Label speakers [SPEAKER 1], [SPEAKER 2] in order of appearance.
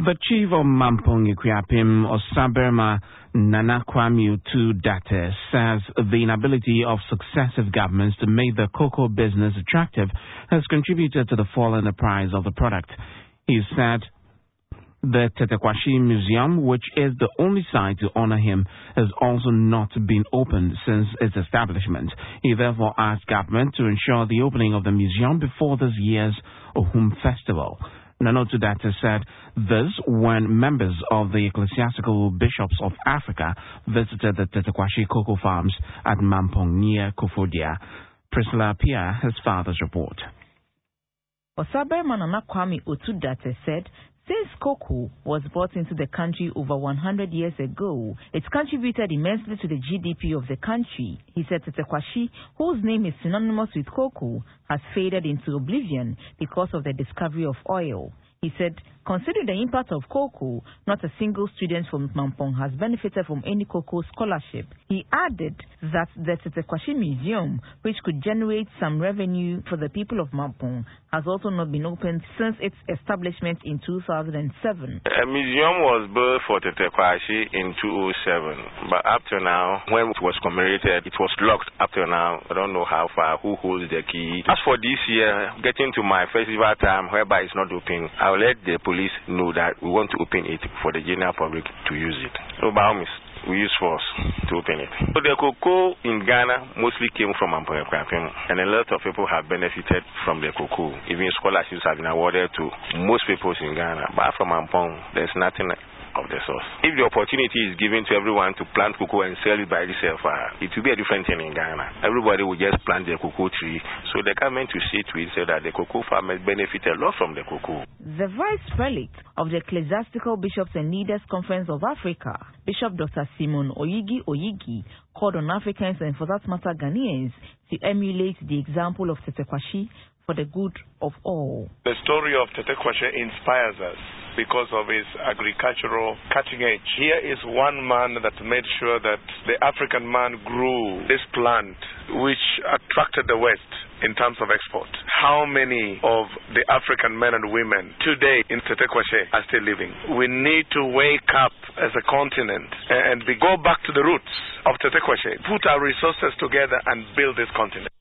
[SPEAKER 1] The chief of Mampong Ikuapim, Osaberma Nana Kwame Otu-Datte, says the inability of successive governments to make the cocoa business attractive has contributed to the fall in the price of the product. He said the Tetekwashi Museum, which is the only site to honor him, has also not been opened since its establishment. He therefore asked government to ensure the opening of the museum before this year's Ohum Festival. Nana Otu-Datte said this when members of the Ecclesiastical Bishops of Africa visited the Tetekwashi cocoa farms at Mampong near Kofodia. Priscilla Pia has father's report.
[SPEAKER 2] Osaberma Nana Kwame Otu-Datte said since cocoa was brought into the country over 100 years ago, it contributed immensely to the GDP of the country. He said Tetekwashi, whose name is synonymous with cocoa, has faded into oblivion because of the discovery of oil. He said, considering the impact of cocoa, not a single student from Mampong has benefited from any cocoa scholarship. He added that the Tetekwashi Museum, which could generate some revenue for the people of Mampong, has also not been opened since its establishment in 2007.
[SPEAKER 3] A museum was built for Tetekwashi in 2007, but up to now, when it was commemorated, it was locked up to now. I don't know how far, who holds the key. As for this year, getting to my festival time, whereby it's not open, I'll let the police know that we want to open it for the general public to use it. So by all means, we use force to open it. So the cocoa in Ghana mostly came from Mampong Ikuapim, and a lot of people have benefited from the cocoa. Even scholarships have been awarded to most people in Ghana. But from Mampong, there's nothing of the source. If the opportunity is given to everyone to plant cocoa and sell it by itself, it will be a different thing in Ghana. Everybody will just plant their cocoa tree. So the government will see to it so that the cocoa farmers benefit a lot from the cocoa.
[SPEAKER 2] The vice prelate of the Ecclesiastical Bishops and Leaders Conference of Africa, Bishop Dr. Simon Oyigi, called on Africans and for that matter Ghanaians to emulate the example of Tetekwashi for the good of all.
[SPEAKER 4] The story of Tetekwashi inspires us because of his agricultural cutting edge. Here is one man that made sure that the African man grew this plant which attracted the West in terms of export. How many of the African men and women today in Tetekwashi are still living? We need to wake up as a continent and go back to the roots of Tetekwashi, put our resources together and build this continent.